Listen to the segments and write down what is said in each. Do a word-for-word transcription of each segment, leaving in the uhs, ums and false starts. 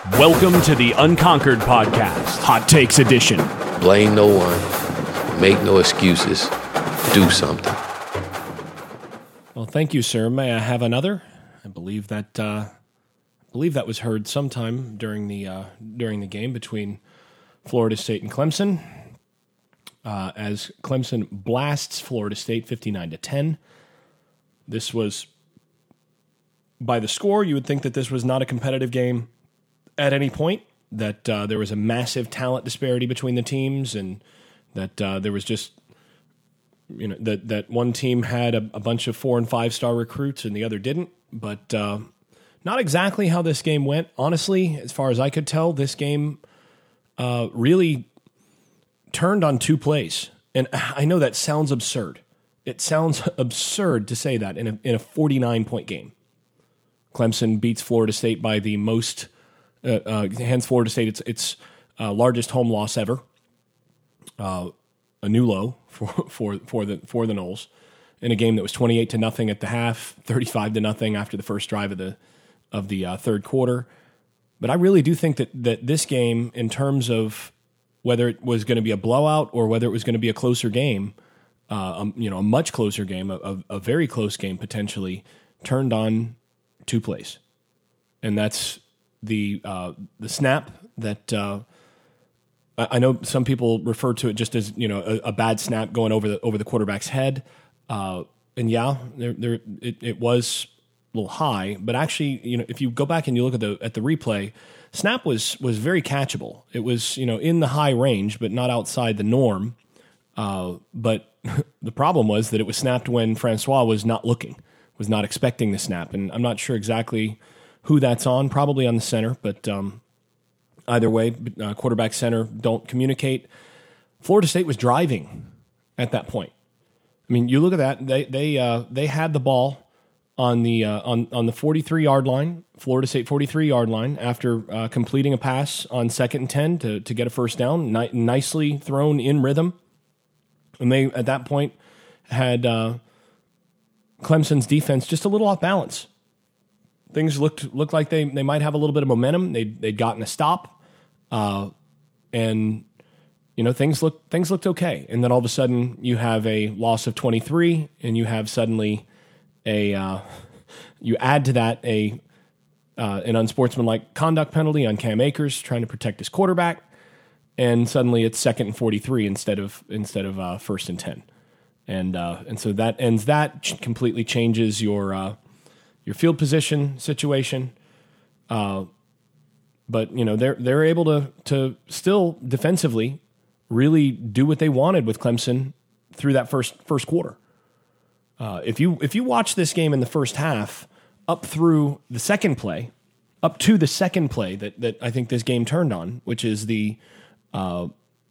Welcome to the Unconquered Podcast, Hot Takes Edition. Blame no one. Make no excuses. Do something. Well, thank you, sir. May I have another? I believe that uh, I believe that was heard sometime during the uh, during the game between Florida State and Clemson, uh, as Clemson blasts Florida State fifty-nine to ten. This was, by the score, you would think that this was not a competitive game at any point, that uh, there was a massive talent disparity between the teams, and that uh, there was just, you know, that, that one team had a, a bunch of four and five star recruits and the other didn't. But uh, not exactly how this game went. Honestly, as far as I could tell, this game uh, really turned on two plays. And I know that sounds absurd. It sounds absurd to say that in a, in a forty-nine point game. Clemson beats Florida State by the most Uh, uh, hands Florida State its its uh, largest home loss ever, uh, a new low for for for the for the Noles, in a game that was twenty-eight to nothing at the half, thirty-five to nothing after the first drive of the of the uh, third quarter. But I really do think that that this game, in terms of whether it was going to be a blowout or whether it was going to be a closer game, uh, um, you know, a much closer game, a, a, a very close game potentially, turned on two plays, and that's the uh, the snap that uh, I know some people refer to it just as, you know, a, a bad snap going over the over the quarterback's head, uh, and yeah, there there it, it was a little high, but actually, you know, if you go back and you look at the at the replay, snap was was very catchable. It was, you know, in the high range, but not outside the norm. Uh, but the problem was that it was snapped when Francois was not looking, was not expecting the snap, and I'm not sure exactly who that's on, probably on the center, but um, either way, uh, quarterback, center don't communicate. Florida State was driving at that point. I mean, you look at that; they they uh, they had the ball on the uh, on on the forty-three yard line, Florida State forty-three yard line, after uh, completing a pass on second and ten to to get a first down, Ni- nicely thrown in rhythm, and they at that point had uh, Clemson's defense just a little off balance. Things looked looked like they, they might have a little bit of momentum. They they'd gotten a stop, uh, and you know things looked things looked okay. And then all of a sudden you have a loss of twenty-three, and you have suddenly a uh, you add to that a uh, an unsportsmanlike conduct penalty on Cam Akers trying to protect his quarterback, and suddenly it's second and forty-three instead of instead of uh, first and ten, and uh, and so that ends that ch- completely changes your. Uh, Your field position situation, uh, but you know they're they're able to to still defensively really do what they wanted with Clemson through that first first quarter. Uh, if you if you watch this game in the first half up through the second play, up to the second play that that I think this game turned on, which is the uh,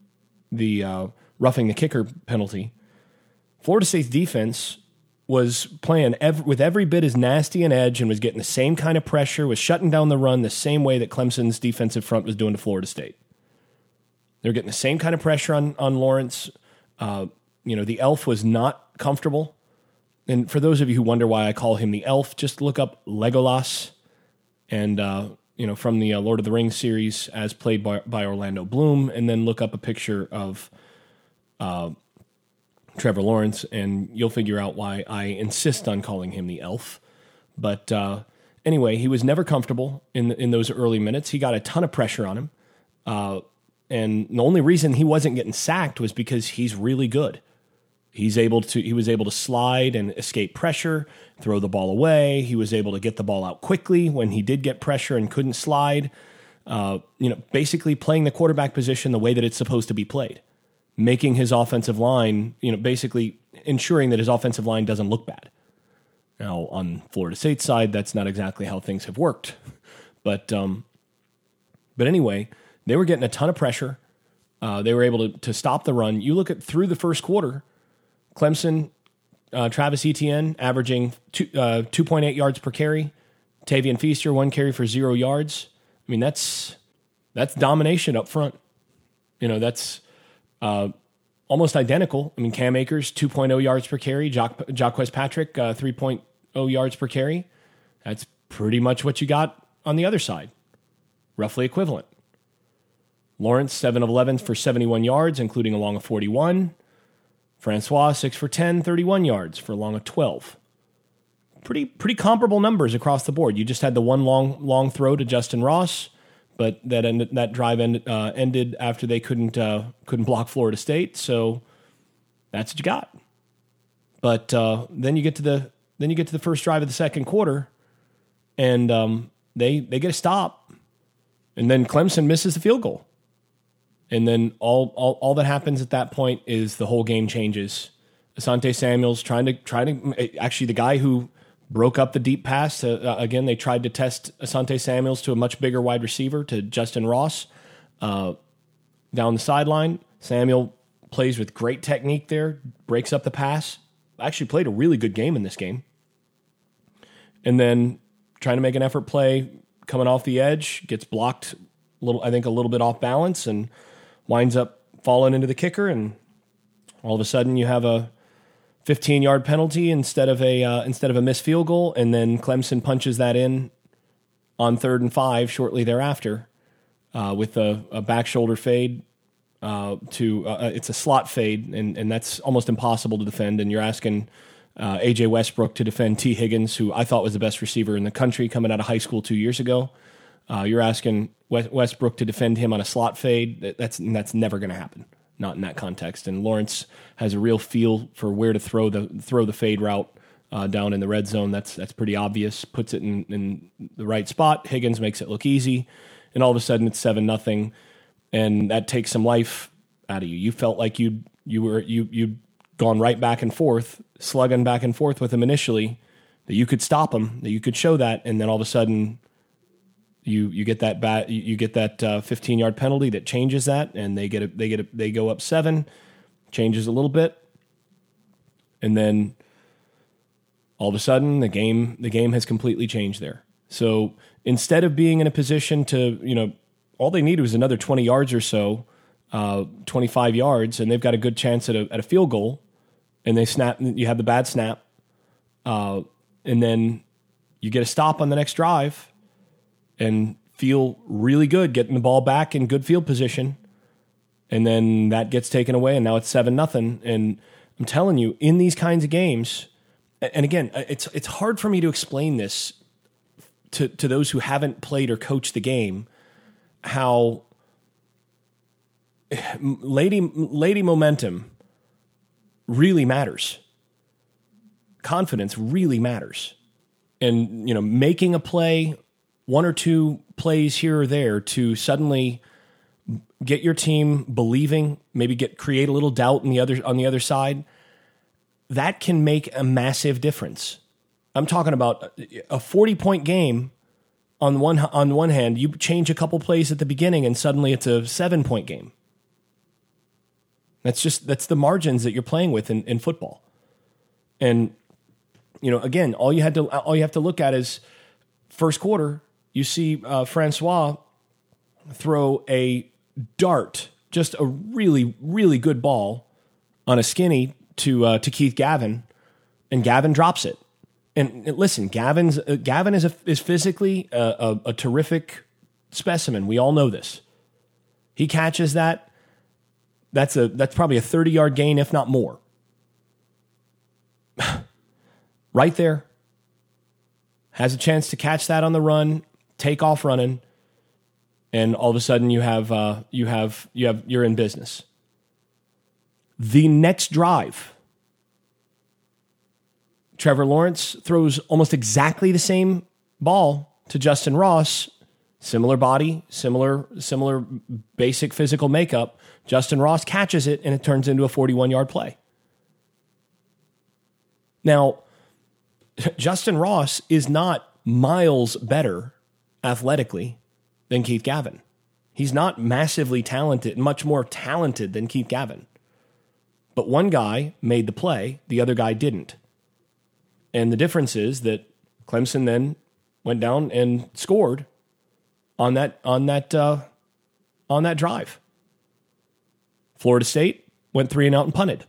the uh, roughing the kicker penalty, Florida State's defense was playing ev- with every bit as nasty an edge and was getting the same kind of pressure, was shutting down the run the same way that Clemson's defensive front was doing to Florida State. They're getting the same kind of pressure on, on Lawrence. Uh, you know, the Elf was not comfortable. And for those of you who wonder why I call him the Elf, just look up Legolas and, uh, you know, from the uh, Lord of the Rings series as played by, by Orlando Bloom, and then look up a picture of uh, Trevor Lawrence, and you'll figure out why I insist on calling him the Elf. But uh, anyway, he was never comfortable in in those early minutes. He got a ton of pressure on him, uh, and the only reason he wasn't getting sacked was because he's really good. He's able to. He was able to slide and escape pressure, throw the ball away. He was able to get the ball out quickly when he did get pressure and couldn't slide. Uh, you know, basically playing the quarterback position the way that it's supposed to be played. Making his offensive line, you know, basically ensuring that his offensive line doesn't look bad. Now, on Florida State's side, that's not exactly how things have worked. But um, but anyway, they were getting a ton of pressure. Uh, they were able to, to stop the run. You look at through the first quarter, Clemson, uh, Travis Etienne averaging two, uh, two point eight yards per carry. Tavian Feaster, one carry for zero yards. I mean, that's that's domination up front. You know, that's... Uh, almost identical. I mean, Cam Akers, two point oh yards per carry. Jacques, Jacques Patrick, uh, three point oh yards per carry. That's pretty much what you got on the other side. roughly equivalent. Lawrence, seven of eleven for seventy-one yards, including a long of forty-one. Francois, six for ten, thirty-one yards for a long of twelve. Pretty pretty comparable numbers across the board. You just had the one long long throw to Justin Ross, but that ended, that drive ended, uh, ended after they couldn't uh, couldn't block Florida State. So that's what you got. But uh, then you get to the then you get to the first drive of the second quarter, and um, they they get a stop, and then Clemson misses the field goal, and then all all all that happens at that point is the whole game changes. Asante Samuel's trying to trying to actually the guy who broke up the deep pass. Uh, again, they tried to test Asante Samuels to a much bigger wide receiver, to Justin Ross, uh, down the sideline. Samuel plays with great technique there, breaks up the pass. Actually played a really good game in this game. And then trying to make an effort play, coming off the edge, gets blocked, a little, I think a little bit off balance, and winds up falling into the kicker. And all of a sudden you have a fifteen-yard penalty instead of a uh, instead of a missed field goal, and then Clemson punches that in on third and five shortly thereafter uh, with a, a back shoulder fade. Uh, to uh, it's a slot fade, and, and that's almost impossible to defend. And you're asking uh, A J Westbrook to defend T. Higgins, who I thought was the best receiver in the country coming out of high school two years ago. Uh, you're asking Westbrook to defend him on a slot fade. That's that's never going to happen. Not in that context. And Lawrence has a real feel for where to throw the throw the fade route uh, down in the red zone. That's that's pretty obvious. Puts it in, in the right spot. Higgins makes it look easy, and all of a sudden it's seven nothing, and that takes some life out of you. You felt like you you were you you'd gone right back and forth, slugging back and forth with him initially, that you could stop him, that you could show that, and then all of a sudden You you get that bat you get that uh, fifteen yard penalty that changes that, and they get a, they get a, they go up seven, changes a little bit, and then all of a sudden the game the game has completely changed there. So instead of being in a position to, you know, all they need was another twenty yards or so, uh, twenty-five yards, and they've got a good chance at a at a field goal, and they snap. You have the bad snap, uh, and then you get a stop on the next drive. And feel really good getting the ball back in good field position, and then that gets taken away, and now it's seven nothing. And I'm telling you, in these kinds of games, and again, it's it's hard for me to explain this to to those who haven't played or coached the game, how lady lady momentum really matters. Confidence really matters, and you know, making a play, one or two plays here or there to suddenly get your team believing, maybe get create a little doubt in the other on the other side, that can make a massive difference. I'm talking about a forty-point game. On one on one hand, you change a couple plays at the beginning, and suddenly it's a seven-point game. That's just that's the margins that you're playing with in, in football. And you know, again, all you had to all you have to look at is first quarter. You see uh, Francois throw a dart, just a really, really good ball on a skinny to uh, to Keith Gavin, and Gavin drops it. And, and listen, Gavin's uh, Gavin is a, is physically a, a, a terrific specimen. We all know this. He catches that. That's a that's probably a thirty yard gain, if not more. Right there. Has a chance to catch that on the run. Take off running, and all of a sudden you have uh, you have you have you're in business. The next drive, Trevor Lawrence throws almost exactly the same ball to Justin Ross, similar body, similar similar basic physical makeup. Justin Ross catches it, and it turns into a forty-one yard play. Now, Justin Ross is not miles better athletically than Keith Gavin. He's not massively talented, much more talented than Keith Gavin. But one guy made the play, the other guy didn't. And the difference is that Clemson then went down and scored on that on that uh, on that drive. Florida State went three and out and punted.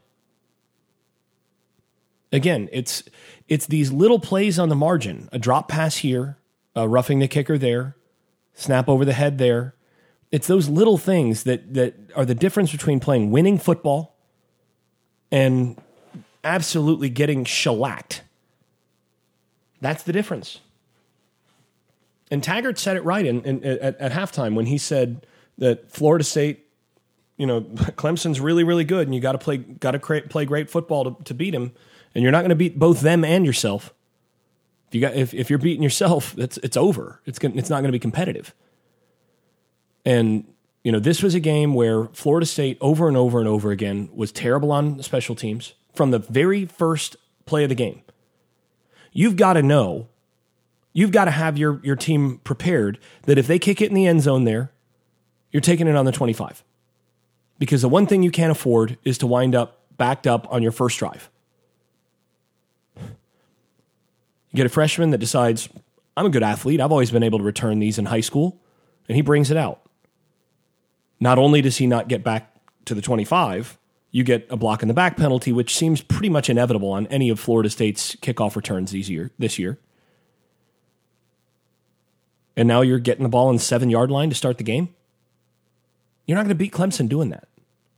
Again, it's it's these little plays on the margin, a drop pass here, Uh, roughing the kicker there, snap over the head there. It's those little things that, that are the difference between playing winning football and absolutely getting shellacked. That's the difference. And Taggart said it right in, in, at, at halftime when he said that Florida State, you know, Clemson's really, really good, and you got to play, got to play great football to, to beat him, and you're not going to beat both them and yourself. If you got, if, if you're beating yourself, it's it's over. It's gonna, it's not going to be competitive. And you know, this was a game where Florida State over and over and over again was terrible on special teams from the very first play of the game. You've got to know, you've got to have your your team prepared that if they kick it in the end zone there, you're taking it on the twenty-five. Because the one thing you can't afford is to wind up backed up on your first drive. You get a freshman that decides, I'm a good athlete. I've always been able to return these in high school. And he brings it out. Not only does he not get back to the twenty-five, you get a block in the back penalty, which seems pretty much inevitable on any of Florida State's kickoff returns this year. This year. And now you're getting the ball on the seven-yard line to start the game? You're not going to beat Clemson doing that.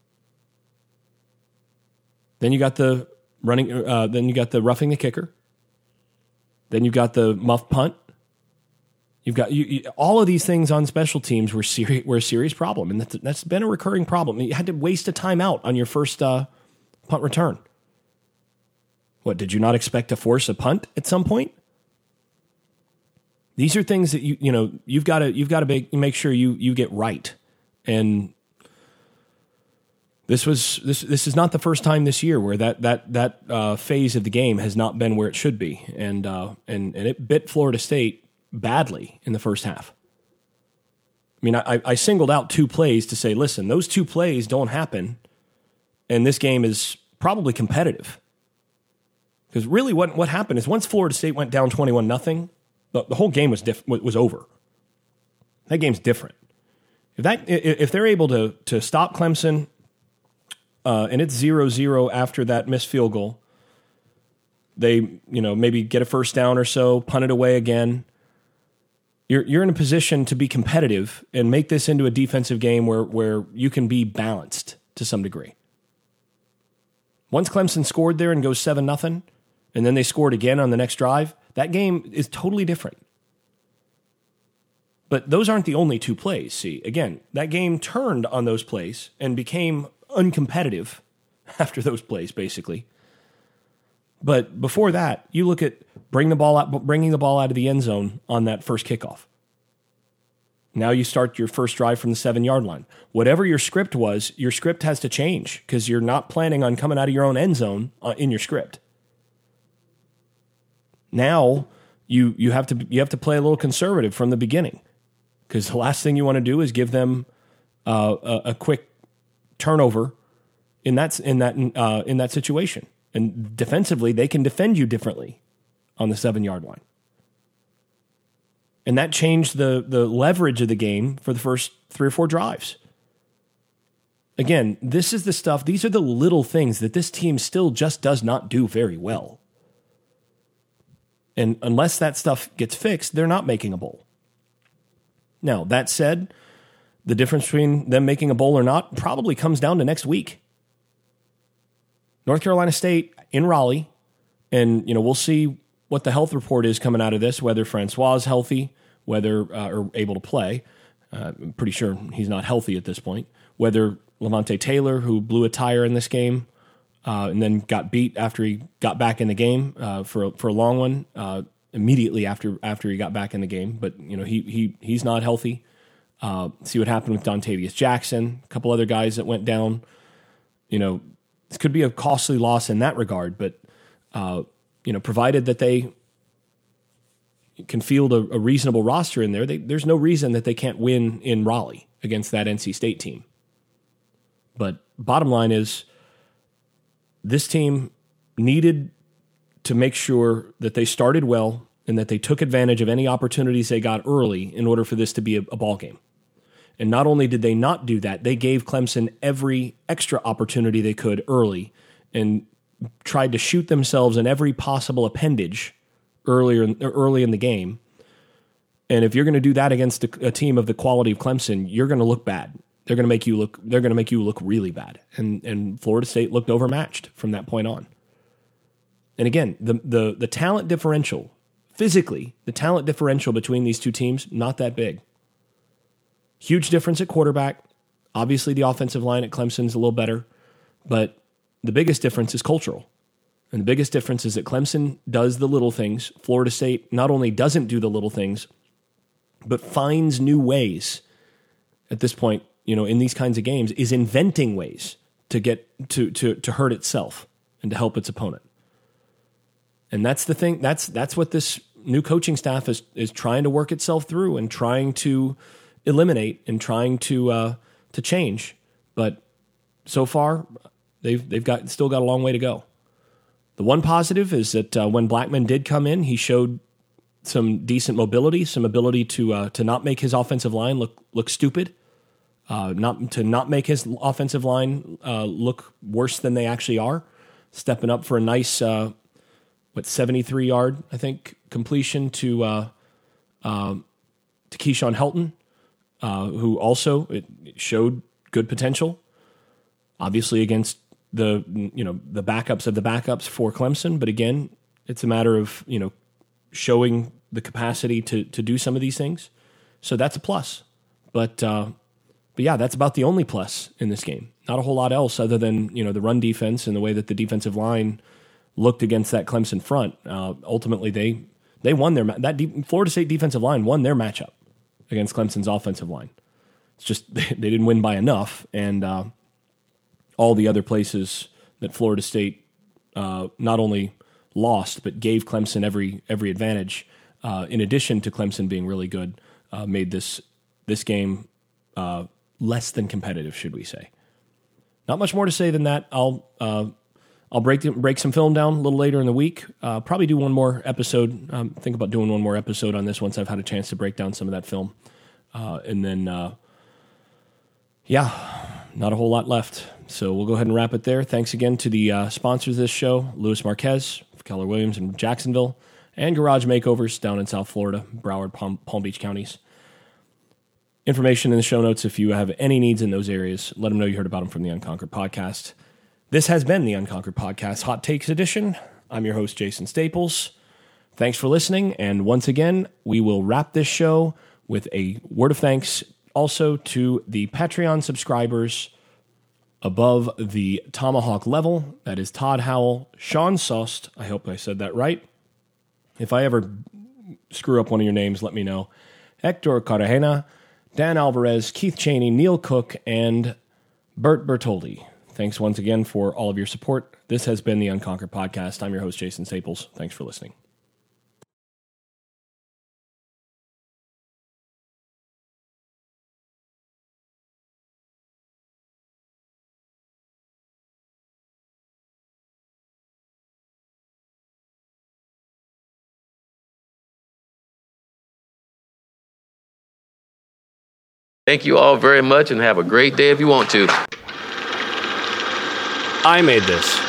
Then you got the running. Uh, then you got the roughing the kicker. Then you've got the muff punt. You've got you, you, all of these things on special teams were seri- were a serious problem, and that's, that's been a recurring problem. You had to waste a timeout on your first uh, punt return. What, did you not expect to force a punt at some point? These are things that you you know you've got to you've got to make, make sure you you get right, and this was this this is not the first time this year where that that that uh, phase of the game has not been where it should be, and uh, and and it bit Florida State badly in the first half. I mean, I, I singled out two plays to say, listen, those two plays don't happen, and this game is probably competitive. Because really, what what happened is once Florida State went down twenty-one nothing, the, the whole game was diff- was over. That game's different. If that if they're able to to stop Clemson, uh, and it's zero zero after that missed field goal, they you know maybe get a first down or so, punt it away again. You're you're in a position to be competitive and make this into a defensive game where where you can be balanced to some degree. Once Clemson scored there and goes seven nothing, and then they scored again on the next drive, that game is totally different. But those aren't the only two plays. See, again, that game turned on those plays and became uncompetitive after those plays, basically. But before that, you look at bring the ball out, bringing the ball out of the end zone on that first kickoff. Now you start your first drive from the seven-yard line. Whatever your script was, your script has to change because you're not planning on coming out of your own end zone uh, in your script. Now you you have to you have to play a little conservative from the beginning because the last thing you want to do is give them uh, a, a quick turnover in that in that uh, in that situation. And defensively, they can defend you differently on the seven-yard line. And that changed the the leverage of the game for the first three or four drives. Again, this is the stuff, these are the little things that this team still just does not do very well. And unless that stuff gets fixed, they're not making a bowl. Now, that said, the difference between them making a bowl or not probably comes down to next week. North Carolina State in Raleigh, and you know we'll see what the health report is coming out of this, whether Francois is healthy, whether uh, or able to play. Uh, I'm pretty sure he's not healthy at this point. Whether Levante Taylor, who blew a tire in this game uh, and then got beat after he got back in the game uh, for a, for a long one, uh, immediately after after he got back in the game, but you know he he he's not healthy. Uh, see what happened with Dontavius Jackson, a couple other guys that went down. You know. This could be a costly loss in that regard, but uh, you know, provided that they can field a, a reasonable roster in there, they, there's no reason that they can't win in Raleigh against that N C State team. But bottom line is, this team needed to make sure that they started well and that they took advantage of any opportunities they got early in order for this to be a, a ball game. And not only did they not do that, they gave Clemson every extra opportunity they could early and tried to shoot themselves in every possible appendage earlier in, early in the game And if you're going to do that against a, a team of the quality of Clemson, you're going to look bad. They're going to make you look. They're going to make you look really bad. And and Florida State looked overmatched from that point on. And again, the the the talent differential, physically, the talent differential between these two teams, not that big. Huge difference at quarterback. Obviously, the offensive line at Clemson's a little better, but the biggest difference is cultural. And the biggest difference is that Clemson does the little things. Florida State not only doesn't do the little things, but finds new ways at this point, you know, in these kinds of games, is inventing ways to get to to to hurt itself and to help its opponent. And that's the thing. That's that's what this new coaching staff is is trying to work itself through and trying to eliminate and trying to uh, to change. But so far, they've they've got still got a long way to go. The one positive is that uh, when Blackman did come in, he showed some decent mobility, some ability to uh, to not make his offensive line look look stupid, uh, not to not make his offensive line uh, look worse than they actually are. Stepping up for a nice, uh, what seventy-three yard I think completion to uh, uh, to Keyshawn Helton, uh, who also it, it showed good potential. Obviously against the you know the backups of the backups for Clemson, but again, it's a matter of you know showing the capacity to to do some of these things. So that's a plus. But uh, but yeah, that's about the only plus in this game. Not a whole lot else other than you know the run defense and the way that the defensive line looked against that Clemson front. Uh, ultimately, they they won their that de- Florida State defensive line won their matchup against Clemson's offensive line. It's just they, they didn't win by enough, and uh, all the other places that Florida State uh, not only lost but gave Clemson every every advantage. Uh, in addition to Clemson being really good, uh, made this this game uh, less than competitive, should we say? Not much more to say than that. I'll uh, I'll break break some film down a little later in the week. Uh, probably do one more episode. Um, think about doing one more episode on this once I've had a chance to break down some of that film, uh, and then uh, yeah, not a whole lot left. So we'll go ahead and wrap it there. Thanks again to the uh, sponsors of this show, Louis Marquez, Keller Williams in Jacksonville, and Garage Makeovers down in South Florida, Broward, Palm, Palm Beach counties. Information in the show notes if you have any needs in those areas. Let them know you heard about them from the Unconquered Podcast. This has been the Unconquered Podcast Hot Takes Edition. I'm your host, Jason Staples. Thanks for listening, and once again, we will wrap this show with a word of thanks also to the Patreon subscribers above the Tomahawk level. That is Todd Howell, Sean Sust, I hope I said that right. If I ever screw up one of your names, let me know. Hector Cartagena, Dan Alvarez, Keith Cheney, Neil Cook, and Bert Bertoldi. Thanks once again for all of your support. This has been the Unconquered Podcast. I'm your host, Jason Staples. Thanks for listening. Thank you all very much and have a great day if you want to. I made this.